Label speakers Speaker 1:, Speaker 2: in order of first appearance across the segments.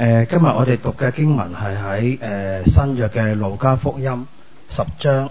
Speaker 1: 今日我哋讀嘅經文係喺新約嘅路加福音10章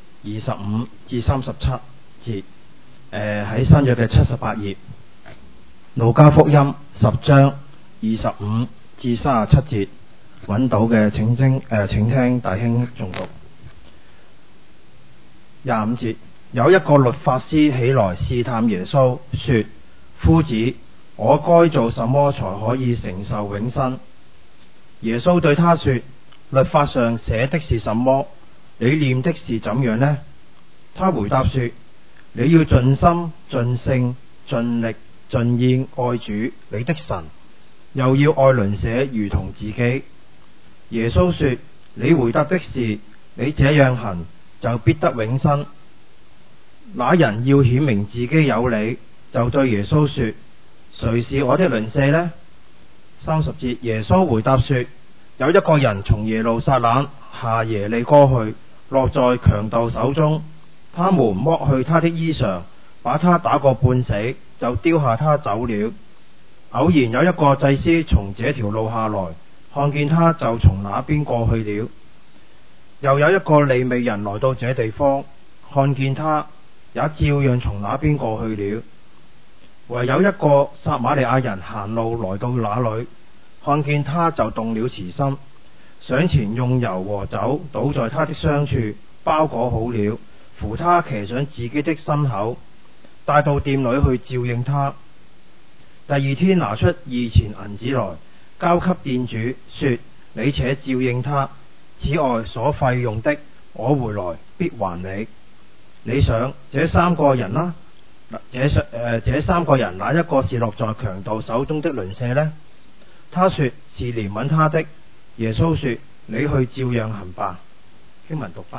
Speaker 1: 25至37節，喺新約嘅78頁。路加福音10章25至37節，揾到嘅請聽弟兄誦讀。25節，有一個律法師起來試探耶穌，說：夫子，我該做什麼才可以承受永生？耶穌對他說：律法上寫的是什麼？你念的是怎樣呢？他回答說：你要盡心、盡性、盡力、盡意愛主你的神，又要愛鄰舍如同自己。耶穌說：你回答的是，你這樣行就必得永生。那人要顯明自己有理，就對耶穌說：誰是我的鄰舍呢？30節，耶穌回答說：有一個人從耶路撒冷下耶利哥去，落在強盜手中，他們剝去他的衣裳，把他打個半死，就丟下他走了。偶然有一個祭司從這條路下來，看見他就從那邊過去了。又有一個利未人來到這地方，看見他也照樣從那邊過去了。唯有一個撒瑪利亞人行路來到那裏，看見他就動了慈心，上前用油和酒倒在他的傷處，包裹好了，扶他騎上自己的牲口，帶到店裏去照應他。第二天拿出2錢銀子來，交給店主，說：你且照應他，此外所費用的，我回來必還你。你想這三個人啦，這三個人哪一個是落在強盜手中的鄰舍呢？他說是憐憫他的。耶穌說：你去照樣行吧。經文讀畢。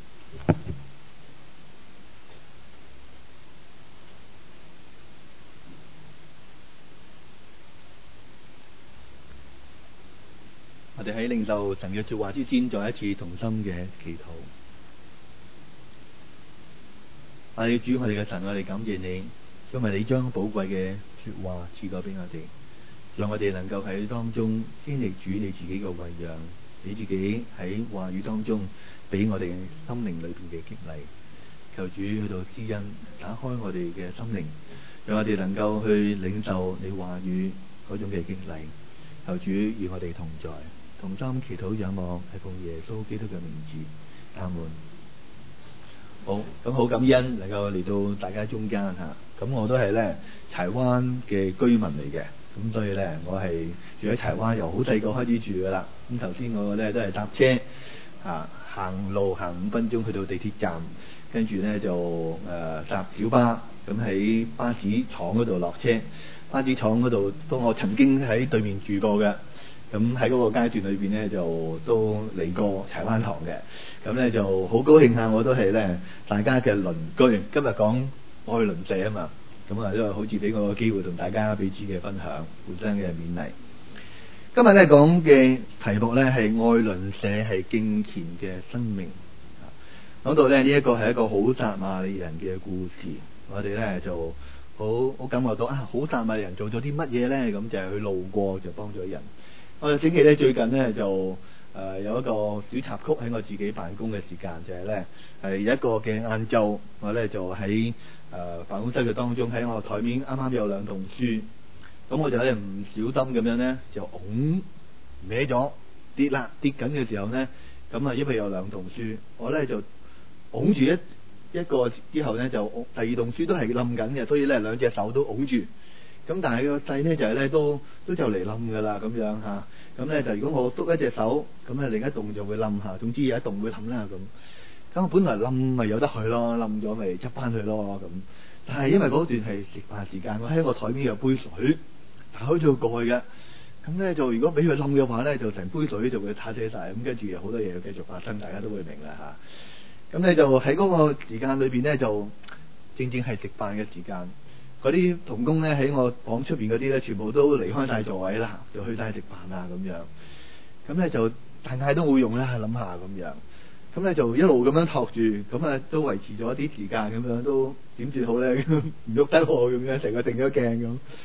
Speaker 2: 我哋喺領受神嘅說話之前，再一次同心嘅祈禱。我哋主，我哋嘅神，我哋感謝你，因為你將寶貴嘅說話賜過俾我哋，讓我哋能夠喺當中經歷主你自己嘅餵養，你自己喺話語當中俾我哋心靈裏邊嘅激勵。求主去到施恩，打開我哋嘅心靈，讓我哋能夠去領受你話語嗰種嘅激勵。求主與我哋同在，同心祈禱仰望，係奉耶穌基督嘅名字，阿門。好，咁好感恩能夠嚟到大家中間吓，咁我都係咧柴灣嘅居民嚟嘅，咁所以咧我係住喺柴灣，由好細個開始住噶啦。咁頭先我咧都係搭車行路行5分鐘去到地鐵站，跟住咧就搭小巴，咁喺巴士廠嗰度落車。巴士廠嗰度，當我曾經喺對面住過嘅。咁喺嗰個階段裏邊咧，就都嚟過柴灣堂嘅，咁咧就好高興下，我都係咧大家嘅鄰居。今日講愛鄰舍啊嘛，咁啊都係好似俾我個機會同大家彼此嘅分享，互相嘅勉勵。今日咧講嘅題目咧係愛鄰舍係敬虔嘅生命。講到咧呢一個係一個好撒瑪利人嘅故事，我哋咧就好感覺到好撒瑪利人做咗啲乜嘢咧？咁就係去路過就幫咗人。我哋整期咧最近咧就有一個小插曲喺我自己辦公嘅時間，就係咧係有一個嘅晏晝，我咧就喺辦公室嘅當中，喺我台面啱啱有兩棟書，咁我就咧唔小心咁樣咧就拱歪咗跌緊嘅時候咧，咁因為有兩棟書，我咧就拱住一個之後咧就第二棟書都係冧緊嘅，所以咧兩隻手都拱住。咁但係個掣咧就係咧都就嚟冧噶啦咁樣吓，咁咧就如果我篤一隻手，咁咧另一棟就會冧吓，總之有一棟會冧啦咁。咁我本來冧咪由得佢咯，冧咗咪執翻佢咯咁。但係因為嗰段係食飯時間，我喺個台面有杯水打開咗個蓋嘅，咁咧就如果俾佢冧嘅話咧，就成杯水就會打瀉晒，咁跟住有好多嘢繼續發生，大家都會明啦吓。咁咧就喺嗰個時間裏邊咧，就正正係食飯嘅時間。嗰啲同工咧喺我房出邊嗰啲咧，全部都離開晒座位啦，就去晒食飯啊咁樣。咁咧就大嗌都冇用咧，諗下咁樣。咁咧就一路咁樣托住，咁都維持咗一啲時間咁樣，都點算好咧？唔喐得喎咁樣，成個定咗鏡咁。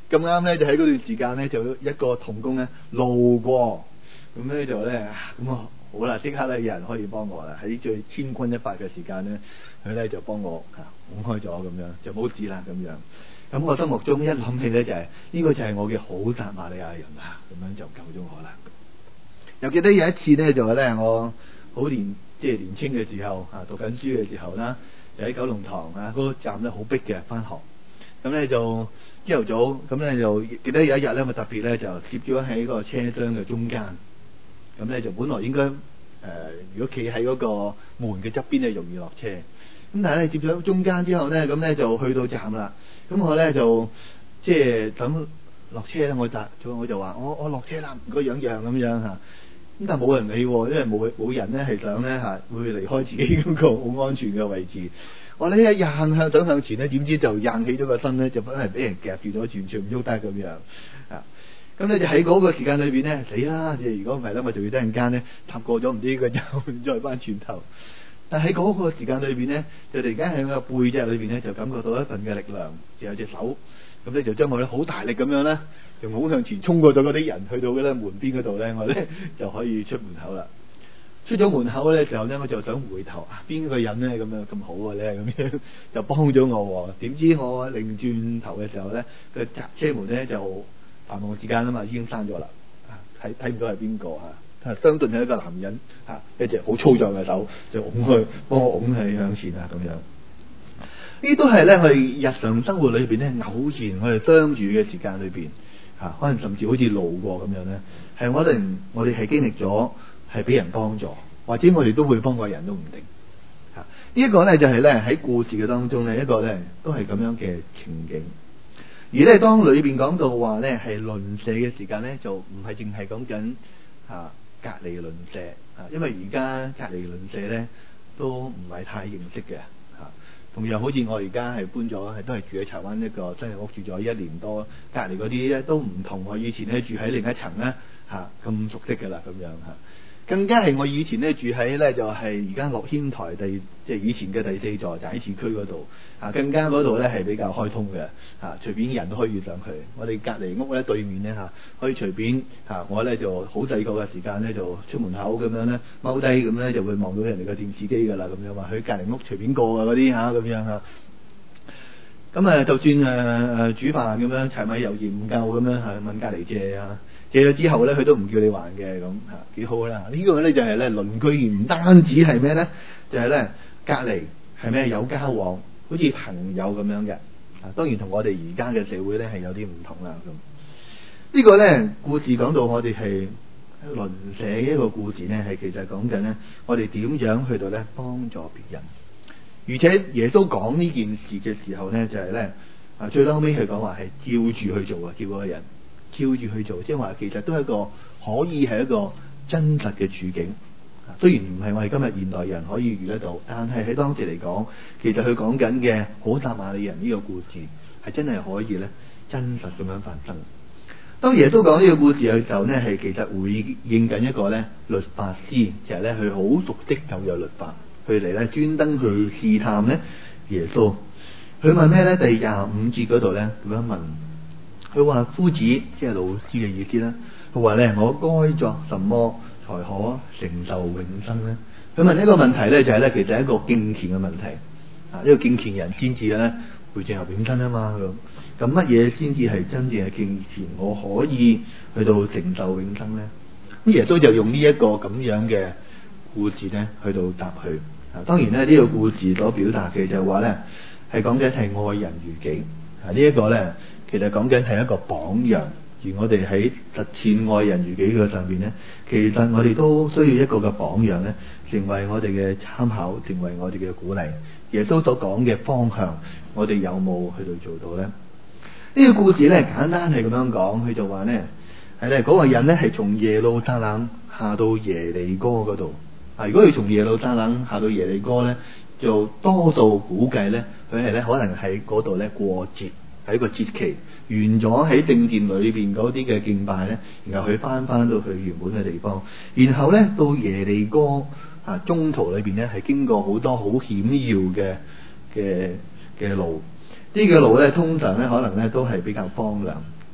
Speaker 2: 咁啱咧就喺嗰段時間咧，就一個同工咧路過，咁咧就咧咁啊好啦，即刻咧有人可以幫我啦。喺最千鈞一髮嘅時間咧，佢咧就幫我拱開咗咁樣，就冇事啦咁樣。咁我心目中一諗起咧就係呢個就係我嘅好撒瑪利亞人啊，咁樣就救咗我啦。又記得有一次咧就係咧我好年輕嘅時候讀緊書嘅時候啦，就喺九龍塘嗰個站咧好逼嘅返學，咁咧就朝頭早咁咧就記得有一日咧我特別咧就攝咗喺個車廂嘅中間，咁咧就本來應該如果企喺嗰個門嘅側邊咧容易落車，咁但係咧接咗中間之後咧，咁咧就去到站啦，咁我咧就等落車咧，我就話我落車啦，唔該讓咁樣嚇。咁但係冇人理，因為冇人咧係想咧會離開自己嗰個好安全嘅位置。我呢一硬向前咧，點知就硬起咗個身咧，就真係俾人夾住咗，完全唔喐得咁樣啊！咁咧就喺嗰個時間裏邊咧，死啦！如果唔係咧，我就要突然間咧踏過咗唔知個又再翻轉頭。但喺嗰個時間裏邊咧，就突然間喺個背脊裏邊咧，就感覺到一份嘅力量，就有隻手咁咧就將我咧好大力咁樣咧，就好向前衝過咗嗰啲人，去到嗰咧門邊嗰度咧，我咧就可以出門口啦。出咗門口咧時候咧，我就想回頭邊個人咧咁樣咁好咧，咁樣就幫咗我。點知我擰轉頭嘅時候咧，個車門咧就繁忙時間啊嘛，已經閂咗啦，睇唔到係邊個相對係一個男人一隻好粗壯嘅手就幫我拱佢向前咁樣。呢都係咧我哋日常生活裏邊咧偶然我哋相遇嘅時間裏邊可能甚至好似路過咁樣咧，係我哋係經歷咗係俾人幫助，或者我哋都會幫過人都唔定呢一個咧就係咧喺故事嘅當中咧一個咧都係咁樣嘅情景。而咧當裏邊講到話咧係鄰舍嘅時間咧，就唔係淨係講緊隔離鄰舍因為而家隔離鄰舍咧都唔係太認識嘅同樣好似我而家係搬咗，都係住喺柴灣一個新嘅屋，住咗1年多，隔離嗰啲咧都唔同我以前咧住喺另一層咧咁熟悉㗎啦咁樣更加係我以前咧住喺咧就係而家樂軒台即係以前嘅第4座就喺市區嗰度更加嗰度咧係比較開通嘅隨便人都可以上去。我哋隔離屋咧對面咧可以隨便我咧就好細個嘅時間咧就出門口咁樣咧踎低咁咧就會望到人哋嘅電視機㗎啦咁樣話，去隔離屋隨便過嗰啲咁樣咁就算煮飯咁樣柴米油鹽唔夠咁樣問隔離借借咗之後咧，佢都唔叫你還嘅咁幾好啦。呢個咧就係咧鄰居，唔單止係咩咧，就係咧隔離係咩有交往，好似朋友咁樣嘅當然同我哋而家嘅社會咧係有啲唔同啦咁。呢個咧故事講到我哋係鄰舍嘅一個故事咧，係其實講緊咧我哋點樣去到咧幫助別人。而且耶穌講呢件事嘅時候咧，就係咧最後尾佢講話係照住去做叫嗰個人照住去做，即係話其實都係一個可以係一個真實嘅處境。雖然唔係我哋今日現代人可以遇得到，但係喺當時嚟講，其實佢講緊嘅好撒瑪利人呢個故事係真係可以咧真實咁樣發生。當耶穌講呢個故事嘅時候咧，係其實回應緊一個咧律法師，其實咧佢好熟悉舊約律法，佢嚟咧專登去試探咧耶穌。佢問咩咧？第25節嗰度咧咁樣問，佢話夫子，即係老師嘅意思啦。佢話咧我該作什麼才可承受永生咧？佢問呢個問題咧就係咧其實係一個敬虔嘅問題呢個敬虔人先至咧會進入永生啊嘛。咁乜嘢先至係真正嘅敬虔？我可以去到承受永生咧？咁耶穌就用呢一個咁樣嘅故事咧去到答佢。當然咧呢個故事所表達嘅就係話咧係講緊係愛人如己呢一個咧其實講緊係一個榜樣。而我哋喺實踐愛人如己嘅上邊咧，其實我哋都需要一個嘅榜樣咧，成為我哋嘅參考，成為我哋嘅鼓勵。耶穌所講嘅方向，我哋有冇去到做到咧？呢個故事咧簡單係咁樣講，佢就話咧係咧嗰個人咧係從耶路撒冷下到耶利哥嗰度。如果佢從耶路撒冷下到耶利哥咧，就多數估計咧佢係咧可能喺嗰度咧過節。喺個節期完咗喺正殿裏邊嗰啲嘅敬拜咧，然後佢翻到去原本嘅地方，然後咧到耶利哥中途裏邊咧係經過好多好險要嘅路，呢個路咧通常咧可能咧都係比較荒涼，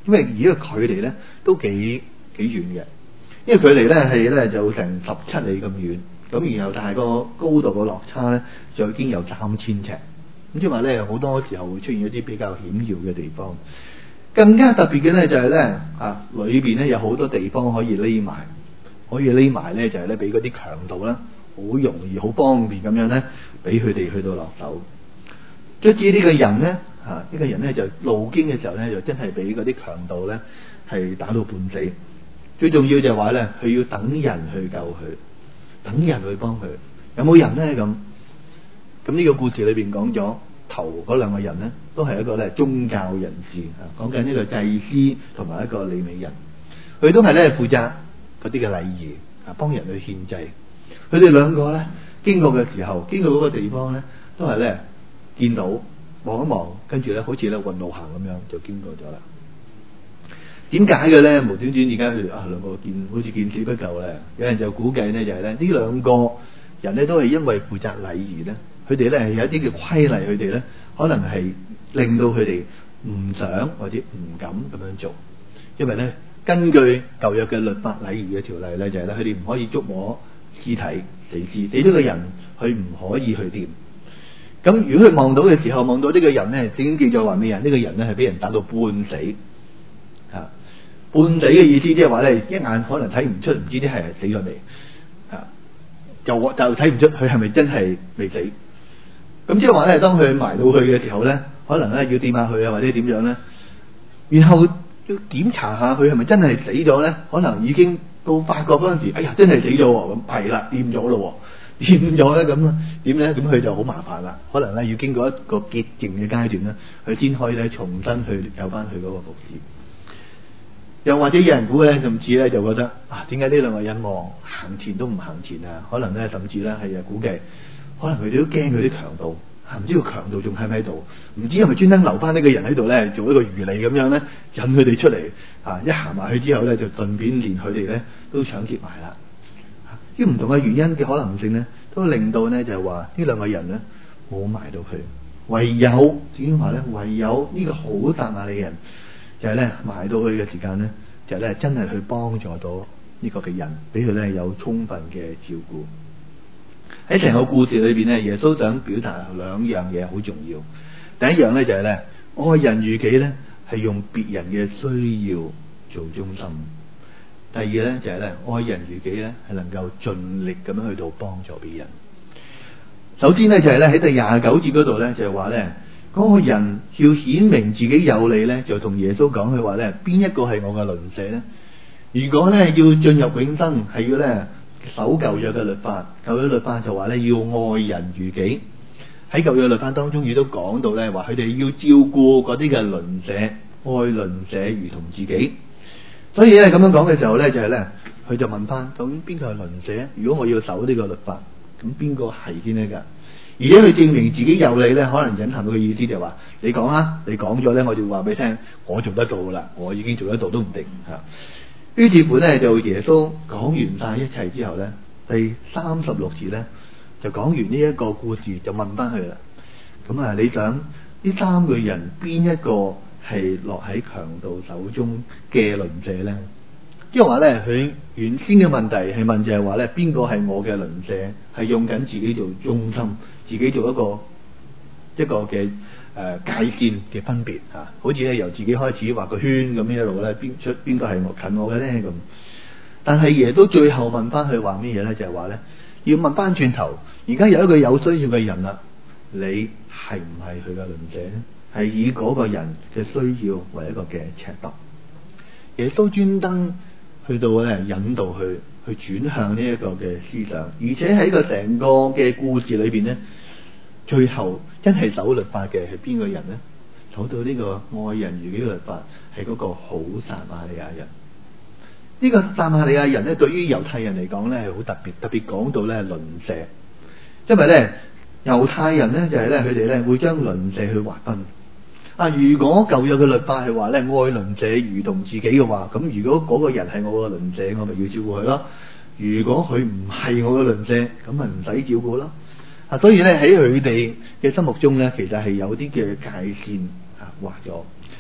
Speaker 2: 因為而家個距離咧都幾遠嘅，因為距離咧係咧就成17里咁遠，咁然後但係個高度嘅落差咧就已經有3000尺，咁即係話咧好多時候會出現一啲比較險要嘅地方。更加特別嘅咧就係咧裏邊咧有好多地方可以匿埋，咧就係咧俾嗰啲強盜啦好容易好方便咁樣咧俾佢哋去到落手。卒之呢個人咧呢個人咧就路經嘅時候咧就真係俾嗰啲強盜咧係打到半死。最重要就係話咧佢要等人去救佢，等人去幫佢。有冇人咧咁呢個故事裏邊講咗頭嗰兩個人咧都係一個咧宗教人士講緊呢個祭司同埋一個利未人，佢都係咧負責嗰啲嘅禮儀幫人去獻祭。佢哋兩個咧經過嘅時候，經過嗰個地方咧都係咧見到望一望，跟住咧好似咧運路行咁樣就經過咗啦。點解嘅咧？無端端而家佢兩個好似見死不救咧？有人就估計咧就係咧呢兩個人咧都係因為負責禮儀咧，佢哋咧係有一啲嘅規例，佢哋咧可能係令到佢哋唔想或者唔敢咁樣做，因為咧根據舊約嘅律法禮儀嘅條例咧就係咧佢哋唔可以觸摸屍體死咗嘅人，佢唔可以去掂。咁如果佢望到嘅時候，望到呢個人咧，聖經記載話咩人？呢個人咧係俾人打到半死。半死嘅意思即係話咧，一眼可能睇唔出，唔知啲係死咗未，就睇唔出佢係咪真係未死。咁即係話咧，當佢埋到去嘅時候咧，可能咧要掂下佢或者點樣咧，然後要檢查下佢係咪真係死咗咧，可能已經到發覺嗰陣時，哎呀真係死咗喎，咁係啦，掂咗咯，掂咗咧咁點咧？咁佢就好麻煩啦，可能咧要經過一個潔淨嘅階段咧，佢先可以咧重新去有翻佢嗰個服侍。又或者有人估咧，甚至咧就覺得點解呢兩個人行前都唔行前啊？可能咧甚至咧係估計，可能佢哋都驚佢啲強盜，唔知個強盜仲喺唔喺度？唔知係咪專登留翻呢個人喺度咧，做一個魚餌咁樣咧，引佢哋出嚟一行埋去之後咧，就順便連佢哋咧都搶劫埋啦。啲唔同嘅原因嘅可能性咧，都令到咧就係話呢兩個人咧冇埋到佢，唯有聖經話咧，唯有呢個好撒瑪利人。就係咧埋到去嘅時間咧，就係咧真係去幫助到呢個嘅人，俾佢咧有充分嘅照顧。喺成個故事裏邊咧，耶穌想表達兩樣嘢好重要。第一樣咧就係咧愛人如己咧，係用別人嘅需要做中心。第二咧就係咧愛人如己咧，係能夠盡力咁樣去到幫助別人。首先咧就係咧喺第29節嗰度咧就係話咧。嗰個人要顯明自己有理咧，就同耶穌講佢話咧，邊一個係我嘅鄰舍咧？如果咧要進入永生，係要咧守舊約嘅律法。舊約律法就話咧要愛人如己。喺舊約律法當中，亦都講到咧話佢哋要照顧嗰啲嘅鄰舍，愛鄰舍如同自己。所以咧咁樣講嘅時候咧，就係咧佢就問翻究竟邊個係鄰舍？如果我要守呢個律法，咁邊個係先呢？噶？而且佢證明自己有理咧，可能隱含到嘅意思就係話：你講啦，你講咗咧，我就話俾你聽，我做得到噶啦，我已經做得到都唔定嚇。於是乎咧，就耶穌講完晒一切之後咧，第36節咧就講完呢一個故事，就問翻佢啦。咁你想呢三個人邊一個係落喺強盜手中嘅鄰舍咧？即係話咧，佢原先嘅問題係問就係話咧，邊個係我嘅鄰舍？係用緊自己做中心，自己做一個嘅界線嘅分別嚇，好似咧由自己開始畫個圈咁一路咧，邊個係我近我嘅咧咁。但係耶穌最後問翻佢話咩嘢咧？就係話咧，要問翻轉頭，而家有一個有需要嘅人啦，你係唔係佢嘅鄰舍咧？係以嗰個人嘅需要為一個嘅尺度。耶穌專登去到咧引導佢去轉向呢一個嘅思想，而且喺個成個嘅故事裏邊咧，最後真係守律法嘅係邊個人咧？守到呢個愛人如己嘅律法係嗰個好撒瑪利亞人。呢個撒瑪利亞人咧，對於猶太人嚟講咧係好特別，特別講到咧鄰舍，因為咧猶太人咧就係咧佢哋咧會將鄰舍去劃分。如果舊約嘅律法係話咧愛鄰舍如同自己嘅話，咁如果嗰個人係我嘅鄰舍，我咪要照顧佢咯。如果佢唔係我嘅鄰舍，咁咪唔使照顧咯。所以咧喺佢哋嘅心目中咧，其實係有啲嘅界線劃咗。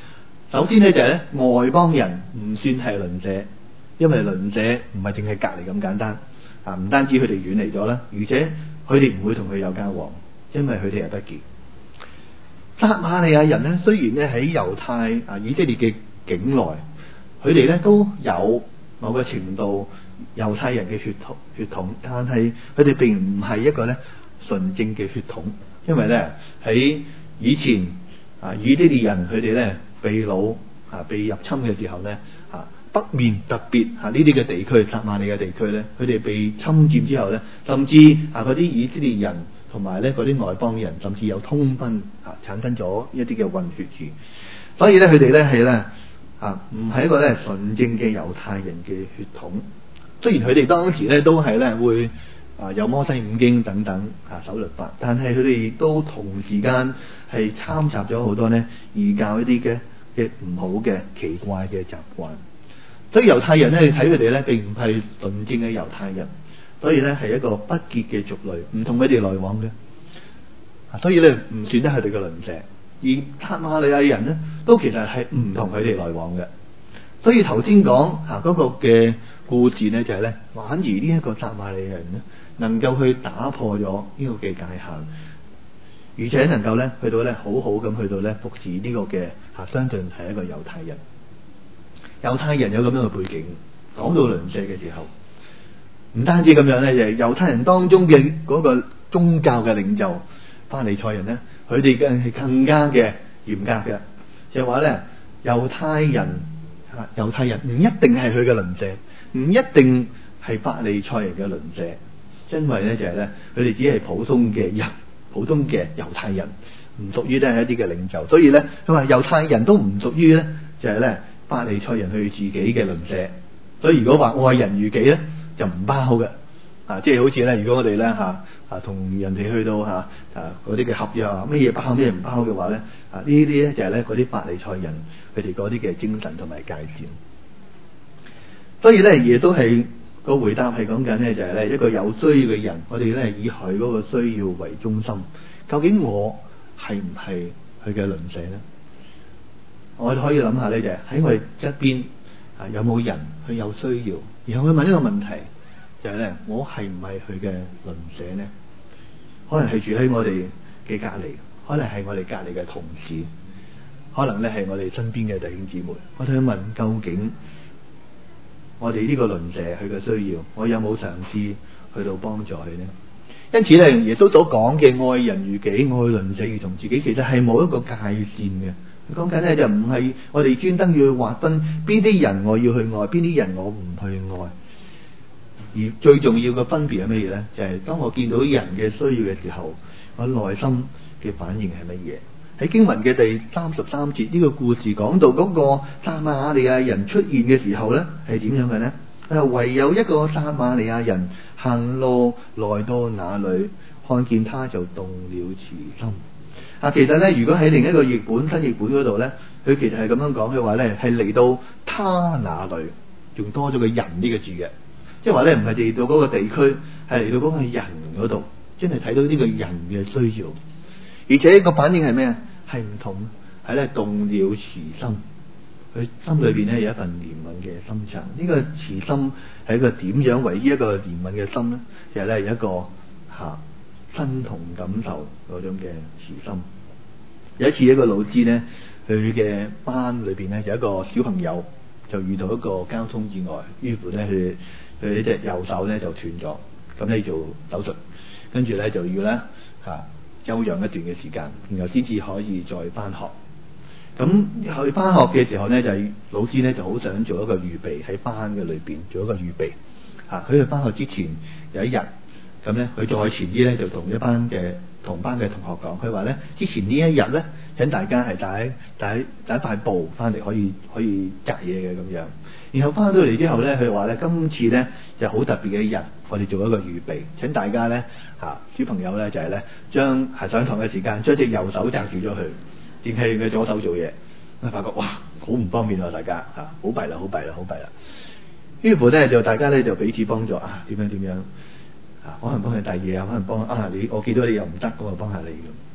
Speaker 2: 首先咧就係咧外邦人唔算係鄰舍，因為鄰舍唔係淨係隔離咁簡單啊，唔單止佢哋遠離咗啦，而且佢哋唔會同佢有交往，因為佢哋係不潔。撒瑪利亞人咧，雖然咧喺猶太以色列嘅境內，佢哋咧都有某個程度猶太人嘅血統，但係佢哋並唔係一個咧純正嘅血統，因為咧喺以前以色列人佢哋咧被擄被入侵嘅時候咧北面特別呢啲嘅地區，撒瑪利亞地區咧，佢哋被侵佔之後咧，甚至嗰啲以色列人同埋咧嗰啲外邦人，甚至有通婚產生咗一啲嘅混血兒，所以咧佢哋咧係咧唔係一個咧純正嘅猶太人嘅血統。雖然佢哋當時咧都係咧會有摩西五經等等守律法，但係佢哋亦都同時間係參雜咗好多咧異教一啲嘅唔好嘅奇怪嘅習慣。所以猶太人咧睇佢哋咧並唔係純正嘅猶太人，所以咧係一個不潔嘅族類，唔同佢哋來往嘅，所以咧唔算得佢哋嘅鄰舍。而撒瑪利亞人咧都其實係唔同佢哋來往嘅。所以頭先講嗰個嘅故事咧就係咧，反而呢一個撒瑪利亞人咧能夠去打破咗呢個嘅界限，而且能夠咧去到咧好好咁去到咧服侍呢個嘅相信係一個猶太人。猶太人有咁樣嘅背景，講到鄰舍嘅時候，唔單止咁樣咧，就係猶太人當中嘅嗰個宗教嘅領袖法利賽人咧，佢哋嘅係更加嘅嚴格嘅，就係話咧猶太人唔一定係佢嘅鄰舍，唔一定係法利賽人嘅鄰舍，因為咧就係咧佢哋只係普通嘅人，普通嘅猶太人，唔屬於咧一啲嘅領袖，所以咧佢話猶太人都唔屬於咧就係咧法利賽人佢自己嘅鄰舍，所以如果話愛人如己咧就唔包嘅，即係好似咧如果我哋咧同人哋去到嗰啲嘅合約咩嘢包咩唔包嘅話咧呢啲咧就係咧嗰啲法利賽人佢哋嗰啲嘅精神同埋界線。所以咧耶穌係個回答係講緊咧就係咧一個有需要嘅人，我哋咧以佢嗰個需要為中心，究竟我係唔係佢嘅鄰舍咧？我哋可以諗下咧，就係喺我哋側邊有冇人佢有需要，然後佢問一個問題，就係咧我係唔係佢嘅鄰舍呢？可能係住喺我哋嘅隔離，可能係我哋隔離嘅同事，可能咧係我哋身邊嘅弟兄姊妹。我哋去問究竟我哋呢個鄰舍佢嘅需要，我有冇嘗試去到幫助佢呢？因此咧，耶穌所講嘅愛人如己，愛鄰舍如同自己，其實係冇一個界線嘅。講緊咧就唔係我哋專登要去劃分邊啲人我要去愛，邊啲人我唔去愛。而最重要嘅分別係乜嘢咧？就係當我見到人嘅需要嘅時候，我內心嘅反應係乜嘢？喺經文嘅第33節呢個故事講到嗰個撒瑪利亞人出現嘅時候咧，係點樣嘅咧？唯有一個撒瑪利亞人行路來到那裏，看見他就動了慈心。其實咧，如果喺另一個譯本新譯本嗰度咧，佢其實係咁樣講嘅話咧，係嚟到他那裏，仲多咗個人呢個字嘅，即係話咧唔係嚟到嗰個地區，係嚟到嗰個人嗰度，真係睇到呢個人嘅需要，而且個反應係咩啊？係唔同，係咧動了慈心，佢心裏邊咧有一份憐憫嘅心腸。呢個慈心係一個點樣為之一個憐憫嘅心咧？就係咧有一個身同感受嗰種嘅慈心。有一次一個老師咧，佢嘅班裏邊咧有一個小朋友就遇到一個交通意外，於是咧佢呢隻右手咧就斷咗，咁咧做手術，跟住咧就要咧休養一段嘅時間，然後先至可以再翻學。咁去翻學嘅時候咧，就係老師咧就好想做一個預備，喺班嘅裏邊做一個預備。佢去翻學之前有一日，咁咧佢再前啲咧就同一班嘅同班嘅同學講，佢話咧之前呢一日咧，請大家係帶一塊布翻嚟，可以隔嘢嘅咁樣。然後翻到嚟之後咧，佢話咧今次咧就好特別嘅一日，我哋做一個預備，請大家咧小朋友咧就係咧將上堂嘅時間將隻右手揸住咗佢，淨係佢左手做嘢。我發覺哇好唔方便啊，大家好弊啦。於是乎咧就大家咧就彼此幫助點樣可能幫佢遞嘢可能幫你，我見到你又唔得，咁我幫下你咁。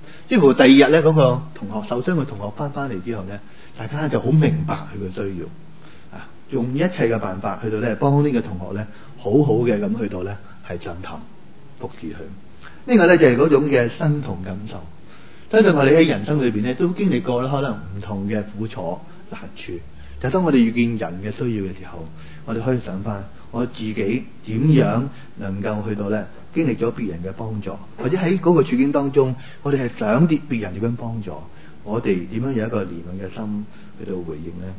Speaker 2: 幾乎第二日咧，嗰個同學受傷嘅同學翻嚟之後咧，大家就好明白佢嘅需要啊，用一切嘅辦法去到咧幫呢個同學咧好好嘅咁去到咧係上堂服侍佢。呢個咧就係嗰種嘅身同感受。相信我哋喺人生裏邊咧都經歷過咧可能唔同嘅苦楚難處，但係當我哋遇見人嘅需要嘅時候，我哋可以想翻我自己點樣能夠去到咧經歷咗別人嘅幫助，或者喺嗰個處境當中，我哋係想啲別人點樣幫助，我哋點樣有一個憐憫嘅心去到回應呢？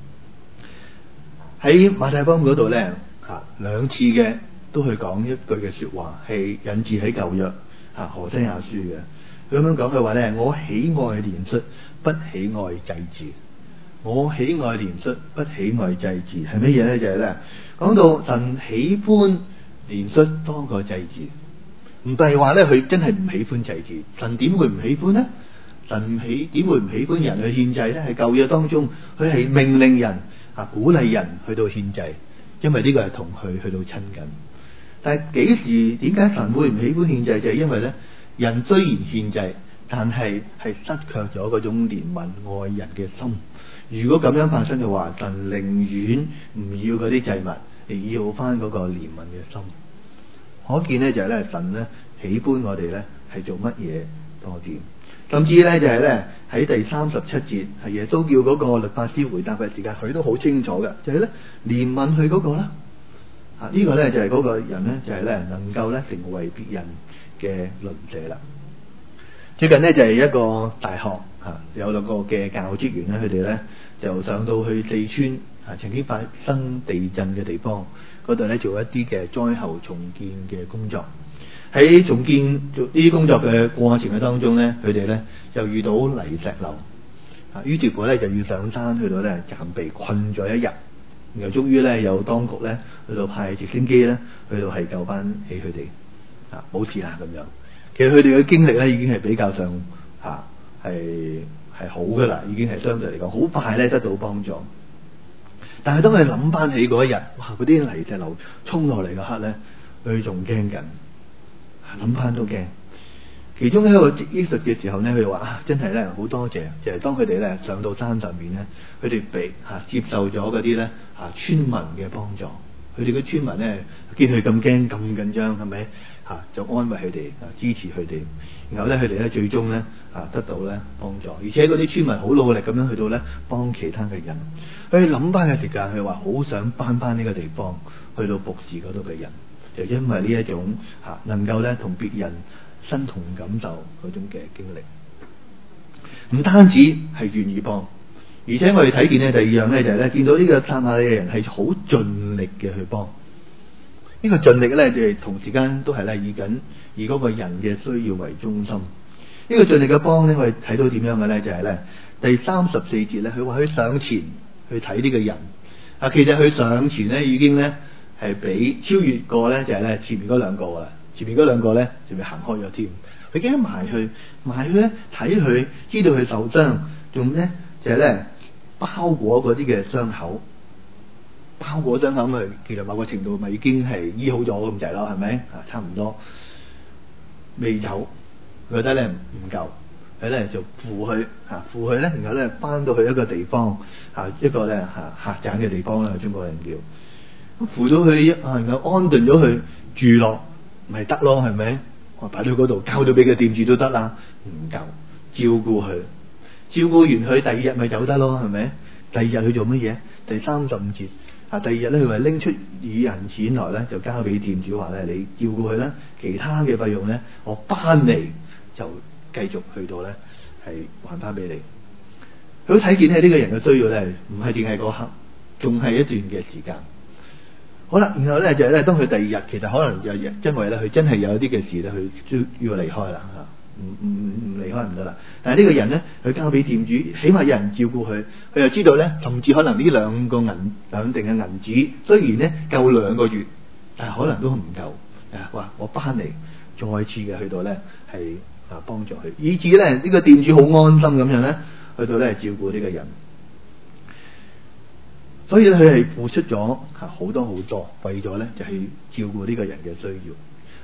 Speaker 2: 喺馬太福音嗰度咧兩次嘅都去講一句嘅說話，係引自喺舊約何西阿書嘅。佢咁樣講嘅話咧，我喜愛憐恤，不喜愛祭祀。我喜愛憐恤，不喜愛祭祀，係乜嘢咧？就係咧講到神喜歡憐恤多過祭祀，唔係話咧佢真係唔喜歡祭祀。神點會唔喜歡呢？神點會唔喜歡人去獻祭咧？喺舊約當中，佢係命令人鼓勵人去到獻祭，因為呢個係同佢去到親近。但係幾時點解神會唔喜歡獻祭？就係因為咧。人雖然獻祭，但係失卻咗嗰種憐憫愛人嘅心。如果咁樣發生嘅話，神寧願唔要嗰啲祭物，而要翻嗰個憐憫嘅心。可見呢，就係咧神咧喜歡我哋咧係做乜嘢多啲。甚至咧就係咧喺第37節係耶穌叫嗰個律法師回答嘅時間，佢都好清楚嘅，就係咧憐憫佢嗰個啦。呢個咧就係嗰個人咧就係咧能夠咧成為別人嘅鄰舍啦。最近呢，就係一個大學有兩個嘅教職員咧，佢哋咧就上到去四川曾經發生地震嘅地方嗰度咧做一啲嘅災後重建嘅工作。喺重建做呢啲工作嘅過程嘅當中咧，佢哋咧就遇到泥石流於是乎咧就要上山去到咧暫避困咗一日，然後終於咧有當局咧去到派直升機咧去到係救翻起佢哋。冇事啦咁樣，其實佢哋嘅經歷咧已經係比較上係好噶啦，已經係相對嚟講好快咧得到幫助。但係當佢諗翻起嗰一日，哇！嗰啲泥石流衝落嚟嗰刻咧，佢仲驚緊，諗翻都驚。其中一個憶述嘅時候咧，佢話真係咧好多謝，就係當佢哋咧上到山上面咧，佢哋被接受咗嗰啲咧村民嘅幫助。佢哋嘅村民咧見佢咁驚咁緊張，係咪就安慰佢哋支持佢哋，然後咧佢哋咧最終咧得到咧幫助，而且嗰啲村民好努力咁樣去到咧幫其他嘅人。佢諗翻嘅時間，佢話好想翻呢個地方去到服侍嗰度嘅人，就因為呢一種能夠咧同別人身同感受嗰種嘅經歷，唔單止係願意幫。而且我哋睇見咧，第二樣咧就係咧，見到呢個撒瑪利亞人係好盡力嘅去幫。呢個盡力咧，就係同時間都係咧以嗰個人嘅需要為中心。呢個盡力嘅幫咧，我哋睇到點樣嘅咧，就係咧第34節咧，佢話佢上前去睇呢個人。其實佢上前咧已經咧係比超越過咧，就係咧前面嗰兩個啊，前面嗰兩個咧就咪行開咗添。佢驚埋去咧睇佢，知道佢受傷，仲咧就係咧。包裹嗰啲嘅傷口，包裹傷口咪其實某個程度咪已經係醫好咗咁滯咯，係咪差唔多未走，佢覺得咧唔夠，佢咧就扶佢扶佢咧，然後咧翻到去一個地方一個咧客棧嘅地方啦，中國人叫扶咗佢然後安頓咗佢住落咪得咯，係咪？我擺到嗰度交咗俾個店主都得啦，唔夠照顧佢。照顧完佢，第二日咪走得咯，係咪？第二日佢做乜嘢？第35節第二日咧，佢咪拎出2銀錢來咧，就交俾店主話咧，你照顧佢啦，其他嘅費用咧，我翻嚟就繼續去到咧，係還翻俾你。佢都睇見咧呢個人嘅需要咧，唔係淨係嗰刻，仲係一段嘅時間。好啦，然後咧就係咧，當佢第二日，其實可能就因為咧，佢真係有一啲嘅事咧，佢都要離開啦唔離開唔得啦。但係呢個人咧，佢交俾店主，起碼有人照顧佢，佢又知道咧，甚至可能呢兩定嘅銀紙，雖然咧夠2個月，但係可能都唔夠。話我翻嚟再次嘅去到咧係幫助佢，以至咧呢個店主好安心咁樣咧去到咧照顧呢個人。所以咧佢係付出咗好多，為咗咧就係照顧呢個人嘅需要。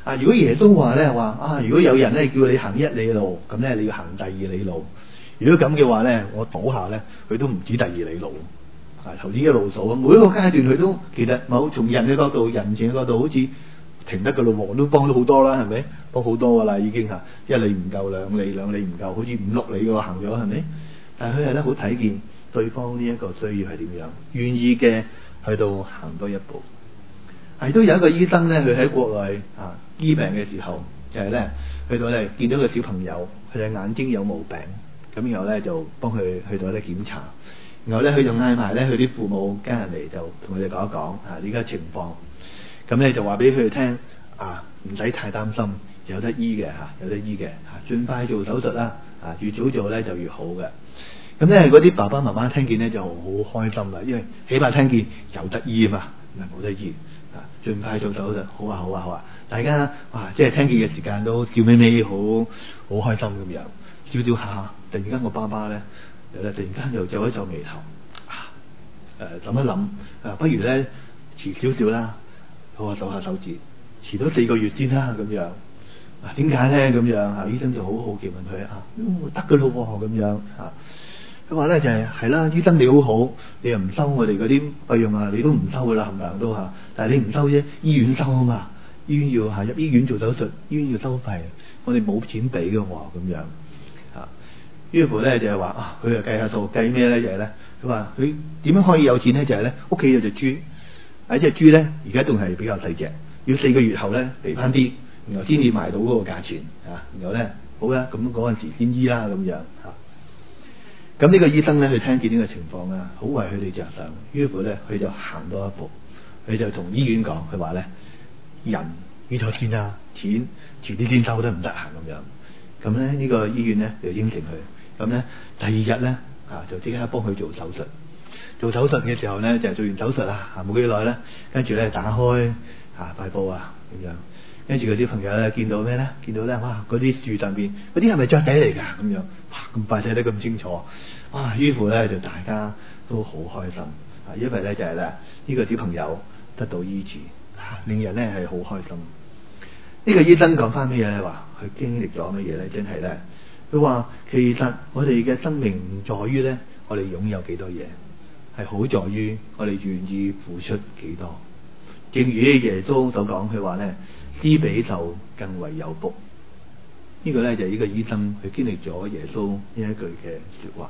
Speaker 2: 如果耶穌話咧如果有人咧叫你行1里路，咁咧你要行第2里路。如果咁嘅話咧，我數下咧，佢都唔止第2里路。頭先一路數，每一個階段佢都其實從人嘅角度、人情嘅角度，好似停得噶咯，都幫咗好多啦，係咪？幫好多噶啦，已經1里唔夠，2里，2里唔夠，好似5、6里嘅行咗，係咪？但係佢係咧好睇見對方呢一個需要係點樣，願意嘅去到行多一步。都有一個醫生咧，佢喺國內醫病嘅時候，就係咧去到咧見到個小朋友，佢隻眼睛有毛病，咁然後咧就幫佢去到咧檢查，然後咧佢就嗌埋咧佢啲父母家人嚟，就同佢哋講一講呢家情況，咁咧就話俾佢哋聽唔使太擔心，有得醫嘅有得醫嘅盡快做手術啦，越早做咧就越好嘅。咁咧嗰啲爸爸媽媽聽見咧就好開心啦，因為起碼聽見有得醫啊嘛，唔係冇得醫。盡快做手術，好啊好啊好啊！大家即係聽見嘅時間都笑眯眯，好開心咁樣，笑笑下。突然間我爸爸咧，突然間又皺一皺眉頭，諗一諗，不如咧遲少少啦，好啊，數下手指，遲到4個月先啦咁樣。點解咧咁樣？醫生就好好奇問佢得噶咯咁樣佢話咧就係啦，醫生你好好，你又唔收我哋嗰啲費用你都唔收噶啦，冚唪唥都但係你唔收啫，醫院收啊嘛，醫院要入醫院做手術，醫院要收費，我哋冇錢俾嘅喎咁樣於是乎咧就係話佢就計下數，計咩咧就係咧，佢話佢點樣可以有錢咧？就係咧屋企有隻豬，隻豬咧而家仲係比較細隻，要4個月後咧嚟翻啲，然後先至賣到嗰個價錢然後咧好啦，咁嗰陣時先醫啦咁樣咁呢個醫生咧，佢聽見呢個情況好為佢哋着想，於是乎咧，佢就行多一步，佢就同醫院講，佢話咧人呢咗先啦，錢遲啲先收得唔得閒咁樣。咁咧呢個醫院咧就應承佢，咁咧第2日咧就即刻幫佢做手術。做手術嘅時候咧，就係做完手術冇幾耐咧，跟住咧打開塊布咁樣。跟住嗰啲朋友咧見到咩咧？見到咧嗰啲樹上邊嗰啲係咪雀仔嚟㗎？咁樣咁快睇得咁清楚，於是咧就大家都好開心因為咧就係咧呢個小朋友得到醫治令人咧係好開心。呢個醫生講翻咩嘢咧？話佢經歷咗乜嘢咧？真係咧，佢話其實我哋嘅生命唔在於咧我哋擁有幾多嘢，係好在於我哋願意付出幾多。正如耶穌所講，佢話咧，施比受更為有福。呢個咧就係呢個醫生佢經歷咗耶穌呢一句嘅說話。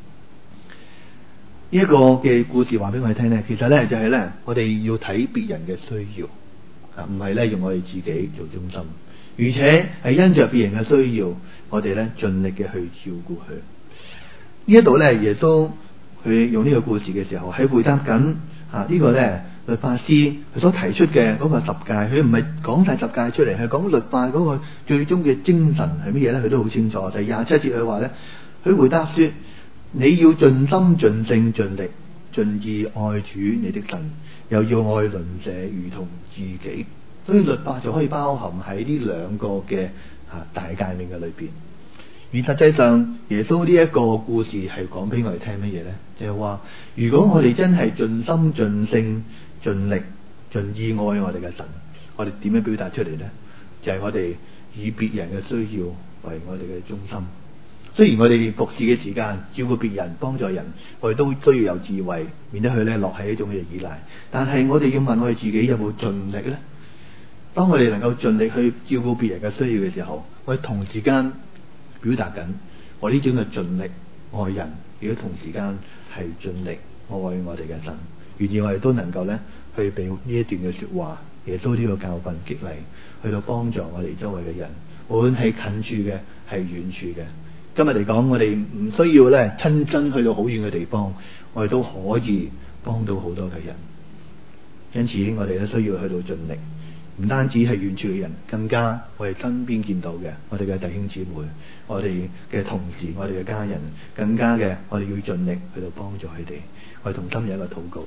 Speaker 2: 呢一個嘅故事話俾我哋聽咧，其實咧就係咧我哋要睇別人嘅需要唔係咧用我哋自己做中心，而且係因着別人嘅需要，我哋咧盡力嘅去照顧佢。呢一度咧耶穌佢用呢個故事嘅時候，喺回答緊呢個咧律法師佢所提出嘅嗰個十誡，佢唔係講晒十誡出嚟，係講律法嗰個最終嘅精神係乜嘢咧？佢都好清楚。第27節佢話咧，佢回答說：你要盡心盡性盡力盡意愛主你的神，又要愛鄰舍如同自己。所以律法就可以包含喺呢兩個嘅大誡命嘅裏邊。而實際上耶穌呢一個故事係講俾我哋聽乜嘢咧？就係話，如果我哋真係盡心盡性盡力盡意愛我哋嘅神，我哋點樣表達出嚟咧？就係我哋以別人嘅需要為我哋嘅中心。雖然我哋服侍嘅時間照顧別人幫助人，我哋都需要有智慧，免得佢咧落喺一種嘅依賴。但係我哋要問我哋自己有冇盡力咧？當我哋能夠盡力去照顧別人嘅需要嘅時候，我哋同時間表達緊我呢種嘅盡力愛人，亦都同時間係盡力愛我哋嘅神。願意我哋都能夠咧去被呢一段嘅說話，耶穌呢個教訓激勵，去到幫助我哋周圍嘅人，無論係近處嘅係遠處嘅。今日嚟講，我哋唔需要咧親身去到好遠嘅地方，我哋都可以幫到好多嘅人。因此我哋都需要去到盡力，唔單止係遠處嘅人，更加我哋身邊見到嘅我哋嘅弟兄姊妹，我哋嘅同事，我哋嘅家人，更加嘅我哋要盡力去到幫助佢哋。我哋同心有一個禱告。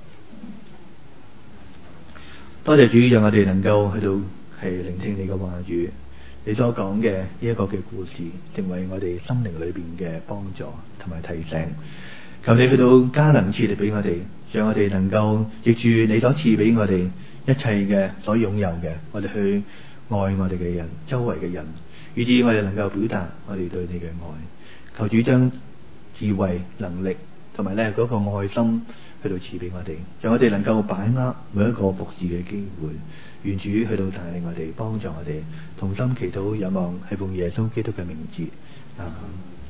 Speaker 2: 多謝主，讓我哋能夠去到係聆聽你嘅話語，你所講嘅呢一個嘅故事，成為我哋心靈裏邊嘅幫助同埋提醒。求你去到加能賜力俾我哋，讓我哋能夠藉住你所賜俾我哋一切嘅所擁有嘅，我哋去愛我哋嘅人，周圍嘅人，以至我哋能夠表達我哋對你嘅愛。求主將智慧、能力同埋咧嗰個愛心去到賜俾我哋，讓我哋能夠把握每一個服侍嘅機會。願主去到帶領我哋，幫助我哋，同心祈禱，有望係奉耶穌基督嘅名字。阿們。